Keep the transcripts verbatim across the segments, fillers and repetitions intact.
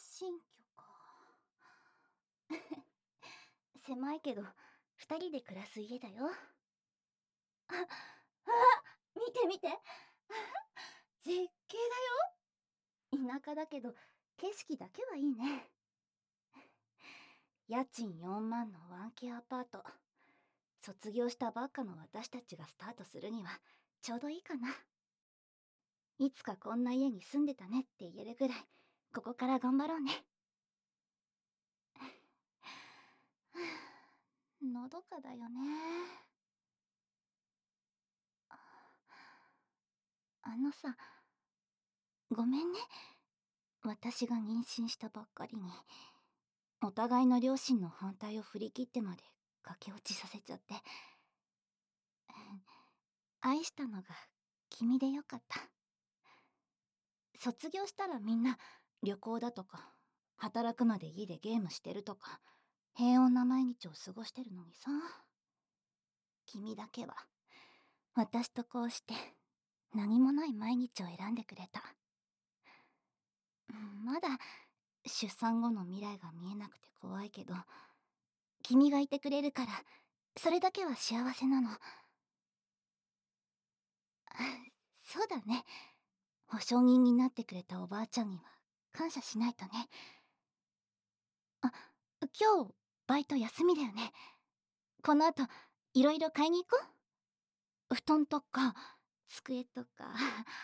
新居か。狭いけど二人で暮らす家だよ。あ、あ、見て見て。絶景だよ。田舎だけど景色だけはいいね。家賃よんまんの ワンケー アパート。卒業したばっかの私たちがスタートするにはちょうどいいかな。いつかこんな家に住んでたねって言えるぐらいここから頑張ろうね。のどかだよね。ああのさ、ごめんね。私が妊娠したばっかりにお互いの両親の反対を振り切ってまで駆け落ちさせちゃって。愛したのが君でよかった。卒業したらみんな旅行だとか働くまで家でゲームしてるとか平穏な毎日を過ごしてるのにさ、君だけは私とこうして何もない毎日を選んでくれた。まだ出産後の未来が見えなくて怖いけど、君がいてくれるからそれだけは幸せなの。そうだね。保証人になってくれたおばあちゃんには感謝しないとね。あ、今日バイト休みだよね。この後いろいろ買いに行こう。布団とか机とか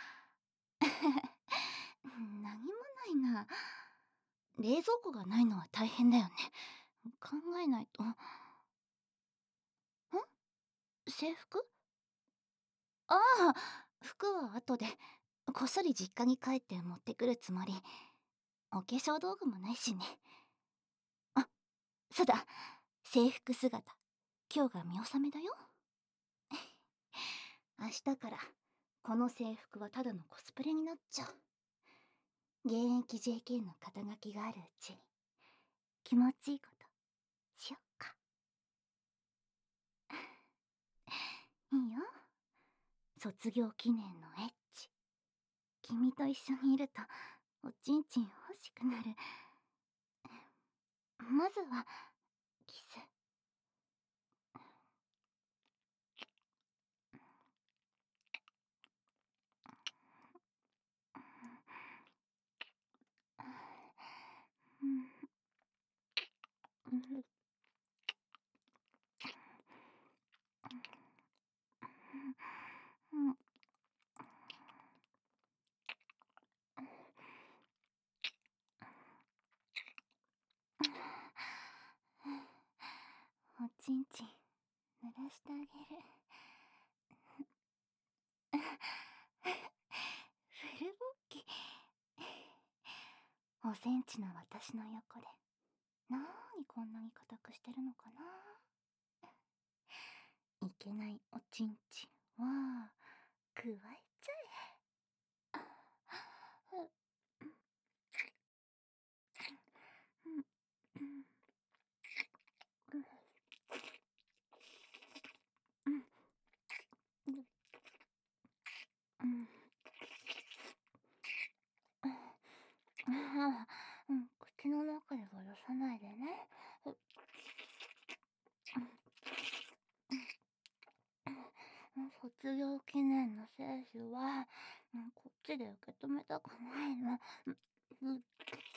何もないな。冷蔵庫がないのは大変だよね。考えないと。ん？制服？ああ、服は後でこっそり実家に帰って持ってくるつもり。お化粧道具もないしね。あ、そうだ、制服姿今日が見納めだよ。明日からこの制服はただのコスプレになっちゃう。現役 ジェーケー の肩書きがあるうちに気持ちいいことしよっか。いいよ。卒業記念のエッチ。君と一緒にいるとおちんちん欲しくなる。まずはキス。おちんちん濡らしてあげる。フルボッキ。おセンチの私の横でなーにこんなに硬くしてるのかな。いけないおちんちんはくわえちゃえ。うん、口の中で戻さないでね。卒業記念の精子は、うん、こっちで受け止めたくないの。うん、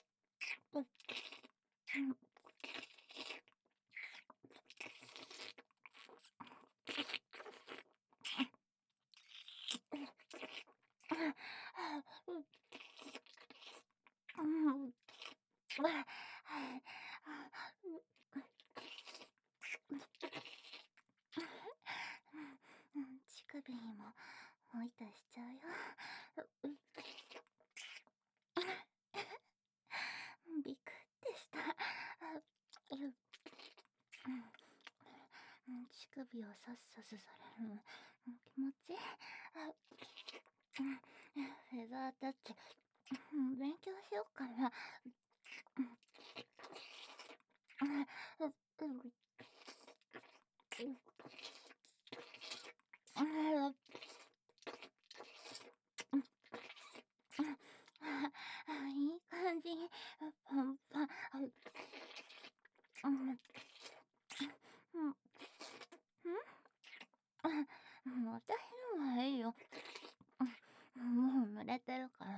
乳首にもおいたしちゃうよ。ビクってした。乳首をさっさすされるの気持ちいい。フェザータッチ勉強しようかな。いい感じにポれてるから、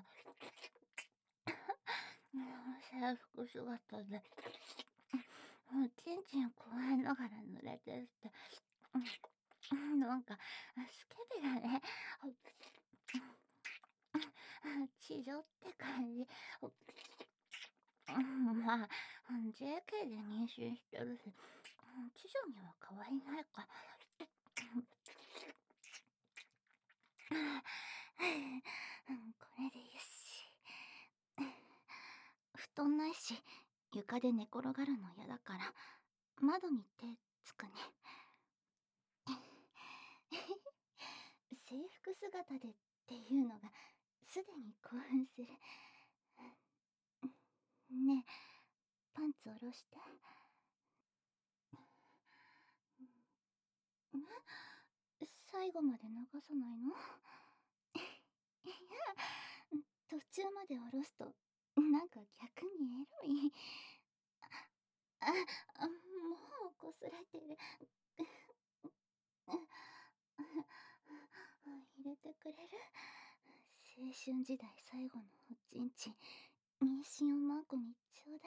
制服姿で、おちんちん加えながら濡れてるって、なんか、スケベだね。地上って感じ。まあ、ジェーケー で妊娠してるし、知女には変わりないか。これでよし。布団ないし、床で寝転がるの嫌だから、窓に手つくね。制服姿でっていうのが、すでに興奮する。ねえ、パンツ下ろして。ん最後まで流さないの？いや、途中まで下ろすと、なんか逆にエロい。あ、あ、もうこすれてる。入れてくれる？青春時代最後のおちんちん、妊娠をマーコにちょうだい。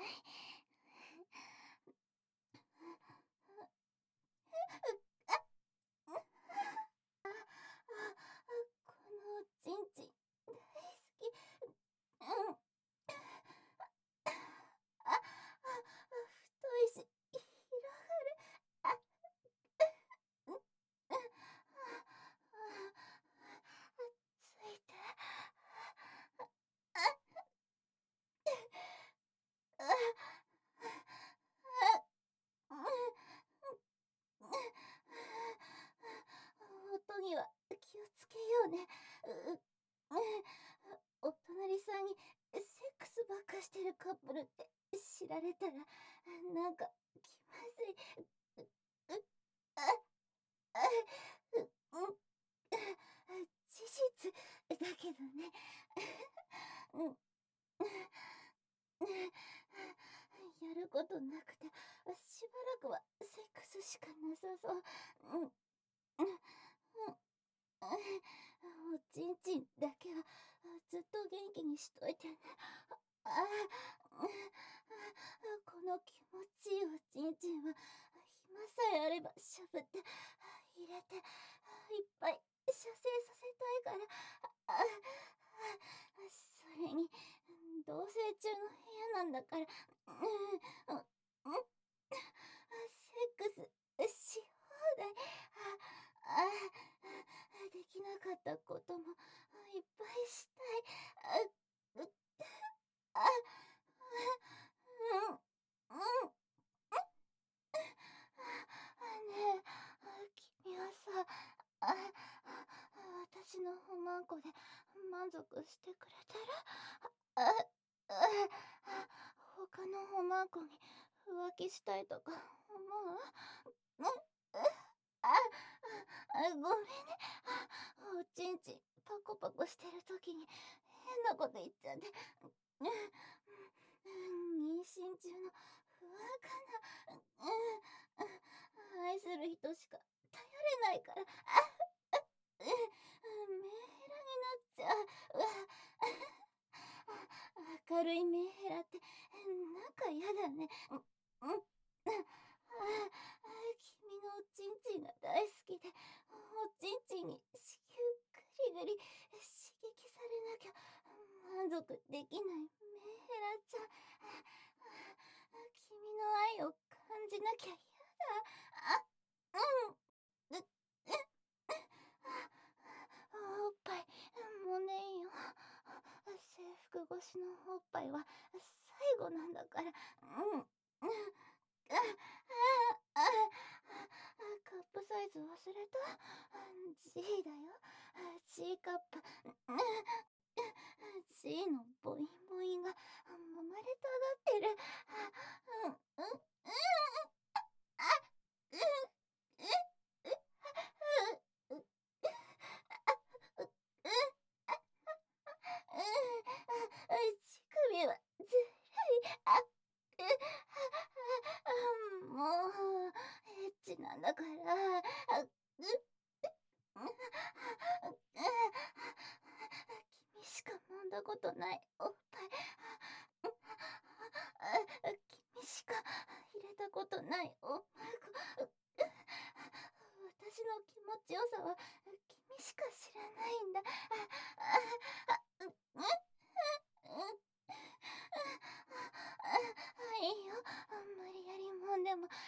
このおちんちん大好き。うん。あ、あ、太いし、広がる。あ、うん、うん、ついて。音には気をつけようね。うお隣さんにセックスばっかしてるカップルって知られたら、なんか気まずい。う、う、あ、あ、う、うん、事実だけどね。うん。やることなくて、しばらくはセックスしかなさそう。うん。うん。おちんちんだけはずっと元気にしといてね。ああ、この気持ちいいおちんちんは暇さえあればしゃぶって入れていっぱい射精させたいから。あ、それに同棲中の部屋なんだから、うん、うん、セックスし放題。ああ、できなかったこともいっぱいしたい。あ、う、あ、うん、うん。ねえ、君はさ、あ、私の不満子で満足してくれてる？あ、あ、他の不満子に浮気したいとか思う？ん、あ、あ、ごめんね。おちんちんパコパコしてる時に変なこと言っちゃって。妊娠中の不安かな。うん、愛する人しか頼れないから。あ、うん、メンヘラになっちゃう。うわ、明るいメンヘラってなんか嫌だね。うん、うん。君のおちんちんが大好きで、おちんちんに子宮ぐりぐり刺激されなきゃ満足できないメンヘラちゃん。君の愛を感じなきゃ嫌だ。あ、うん。う、う、おっぱい、もうねえよ。制服越しのおっぱいは最後なんだから。うん。あ、あ、あ、カップサイズ忘れた？ G だよ。G カップ。G のボインボインが揉まれたがってる。うん、うん、うん、あ、うん、うん、うん、うん、乳首はずるい。あ、う、もう、エッチなんだから。あ、う、君しかたことないおっぱい。君しか入れたことないおっぱい。私の気持ちよさは君しか知らないんだ。いいよ、無理やりもんでも。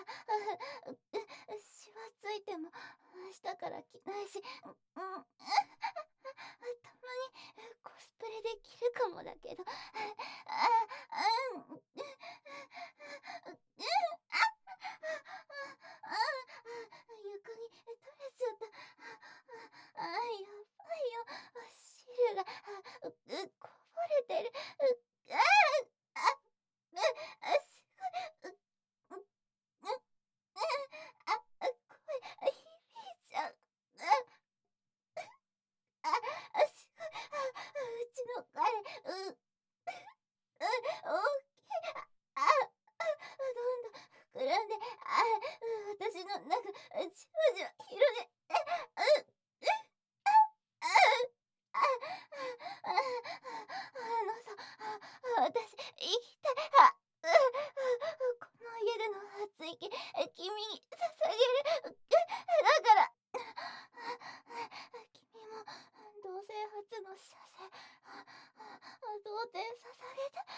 シワついても明日から着ないし、うん、たまにコスプレできるかもだけど、うん、床に取れちゃった。あ、やばいよ、汁がうこぼれてる。あああすごい。うううあ声響いちゃう。ああすごい。うちの彼、うう大きい。ああどんどん膨らんで、あ私の中じわじわ広げ、うああああのさ、私生きたい。あこの家での発息君に捧げる。だから君も同性初の射精童貞捧げて。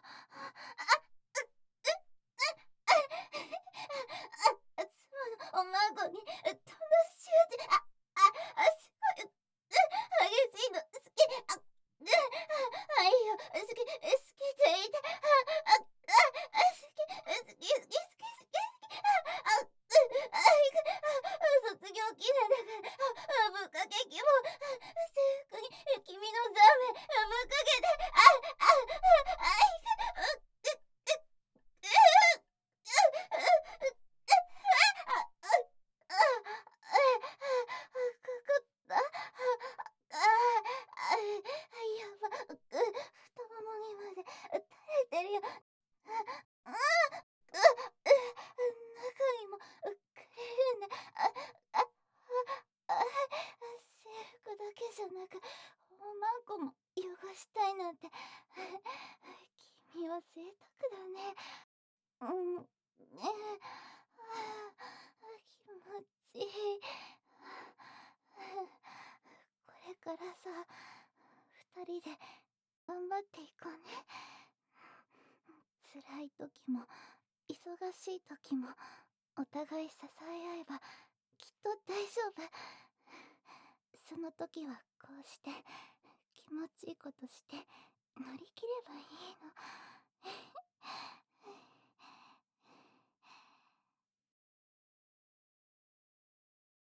妻のお孫に楽しゅうて。ああすごい。激しいの好き。ああいいよ、好き好きって言いたい。ああ好き好き好き好き好き好き。ああ卒業記念だからぶっかけ希望。制服に君のザーメンぶっかけて。あああいかううかかった。あやば、太ももにまで垂れてるよ。あう中にもくれるんだ。あああ制服だけじゃなくおまんこも汚したいなんて。君は贅沢だね。うんねえ、気持ちいい。これからさ、二人で頑張っていこうね。辛い時も忙しい時もお互い支え合えばきっと大丈夫。その時はこうして気持ちいいことして乗り切ればいいの。